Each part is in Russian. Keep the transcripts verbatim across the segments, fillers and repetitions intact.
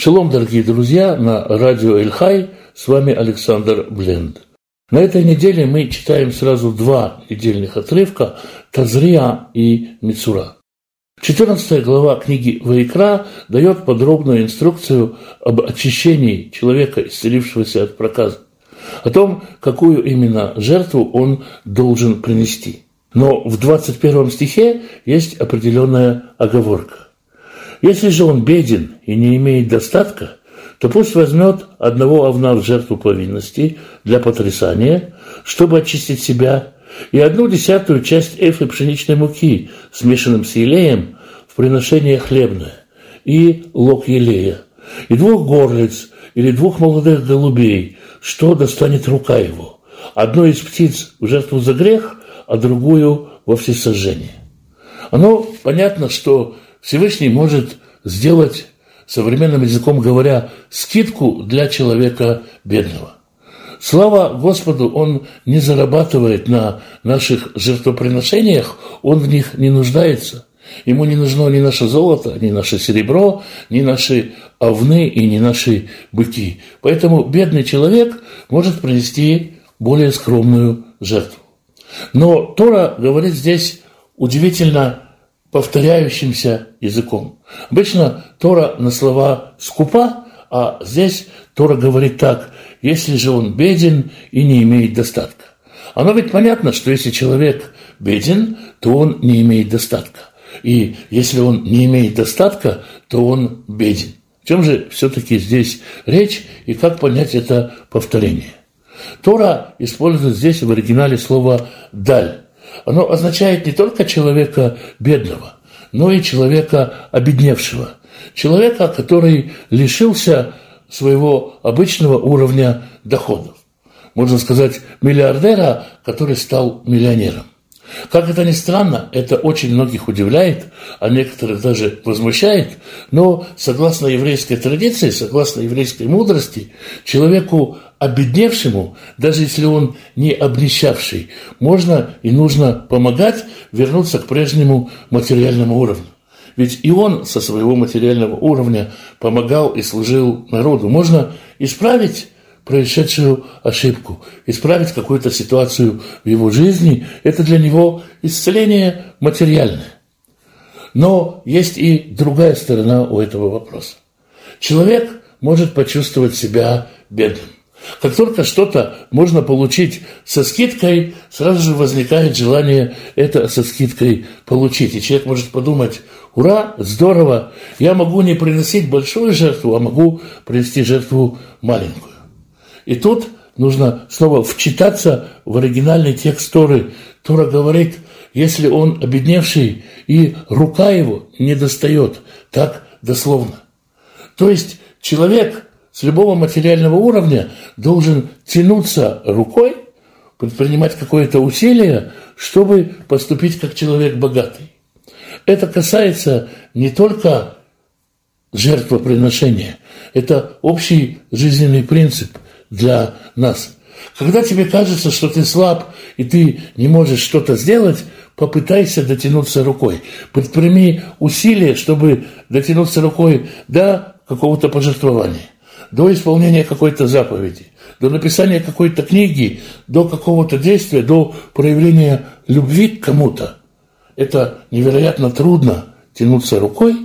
Шалом, дорогие друзья, на радио Эль-Хай, с вами Александр Бленд. На этой неделе мы читаем сразу два недельных отрывка Тазрия и Мицура. четырнадцатая глава книги Ваикра дает подробную инструкцию об очищении человека, исцелившегося от проказа, о том, какую именно жертву он должен принести. Но в двадцать первом стихе есть определенная оговорка. Если же он беден и не имеет достатка, то пусть возьмет одного овна в жертву повинности для потрясания, чтобы очистить себя, и одну десятую часть эфы пшеничной муки, смешанным с елеем, в приношение хлебное, и лог елея, и двух горлиц или двух молодых голубей, что достанет рука его, одну из птиц в жертву за грех, а другую во всесожжение. Оно понятно, что Всевышний может сделать, современным языком говоря, скидку для человека бедного. Слава Господу, Он не зарабатывает на наших жертвоприношениях, Он в них не нуждается. Ему не нужно ни наше золото, ни наше серебро, ни наши овны и ни наши быки. Поэтому бедный человек может принести более скромную жертву. Но Тора говорит здесь удивительно повторяющимся языком. Обычно Тора на слова скупа, а здесь Тора говорит так: если же он беден и не имеет достатка. Оно ведь понятно, что если человек беден, то он не имеет достатка. И если он не имеет достатка, то он беден. В чем же все-таки здесь речь и как понять это повторение? Тора использует здесь в оригинале слово «даль». Оно означает не только человека бедного, но и человека обедневшего. Человека, который лишился своего обычного уровня доходов. Можно сказать, миллиардера, который стал миллионером. Как это ни странно, это очень многих удивляет, а некоторых даже возмущает, но согласно еврейской традиции, согласно еврейской мудрости, человеку обедневшему, даже если он не обнищавший, можно и нужно помогать вернуться к прежнему материальному уровню. Ведь и он со своего материального уровня помогал и служил народу. Можно исправить происшедшую ошибку, исправить какую-то ситуацию в его жизни, это для него исцеление материальное. Но есть и другая сторона у этого вопроса. Человек может почувствовать себя бедным. Как только что-то можно получить со скидкой, сразу же возникает желание это со скидкой получить. И человек может подумать: ура, здорово, я могу не приносить большую жертву, а могу принести жертву маленькую. И тут нужно снова вчитаться в оригинальный текст Торы. Тора говорит, если он обедневший, и рука его не достает, так дословно. То есть человек с любого материального уровня должен тянуться рукой, предпринимать какое-то усилие, чтобы поступить как человек богатый. Это касается не только жертвоприношения, это общий жизненный принцип для нас. Когда тебе кажется, что ты слаб и ты не можешь что-то сделать, попытайся дотянуться рукой. Предприми усилия, чтобы дотянуться рукой до какого-то пожертвования, до исполнения какой-то заповеди, до написания какой-то книги, до какого-то действия, до проявления любви к кому-то. Это невероятно трудно тянуться рукой,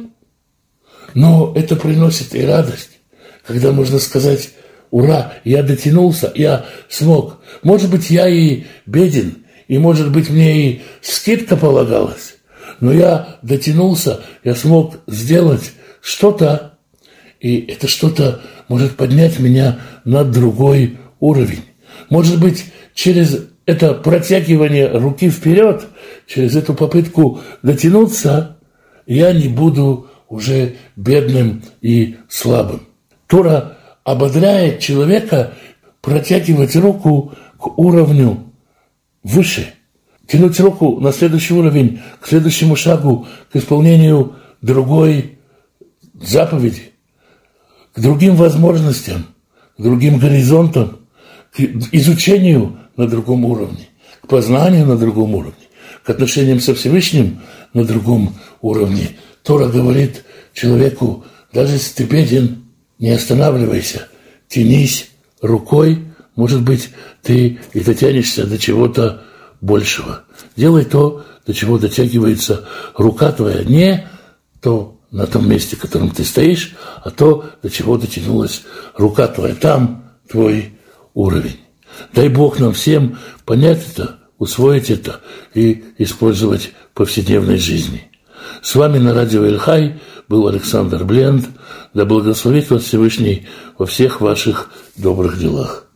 но это приносит и радость, когда можно сказать: ура, я дотянулся, я смог. Может быть, я и беден, и, может быть, мне и скидка полагалась, но я дотянулся, я смог сделать что-то, и это что-то может поднять меня на другой уровень. Может быть, через это протягивание руки вперед, через эту попытку дотянуться, я не буду уже бедным и слабым. Тора ободряет человека протягивать руку к уровню выше, тянуть руку на следующий уровень, к следующему шагу, к исполнению другой заповеди, к другим возможностям, к другим горизонтам, к изучению на другом уровне, к познанию на другом уровне, к отношениям со Всевышним на другом уровне. Тора говорит человеку: даже если ты беден, не останавливайся, тянись рукой, может быть, ты и дотянешься до чего-то большего. Делай то, до чего дотягивается рука твоя, не то на том месте, в котором ты стоишь, а то, до чего дотянулась рука твоя. Там твой уровень. Дай Бог нам всем понять это, усвоить это и использовать в повседневной жизни. С вами на радио Эль-Хай был Александр Бленд. Да благословит вас Всевышний во всех ваших добрых делах.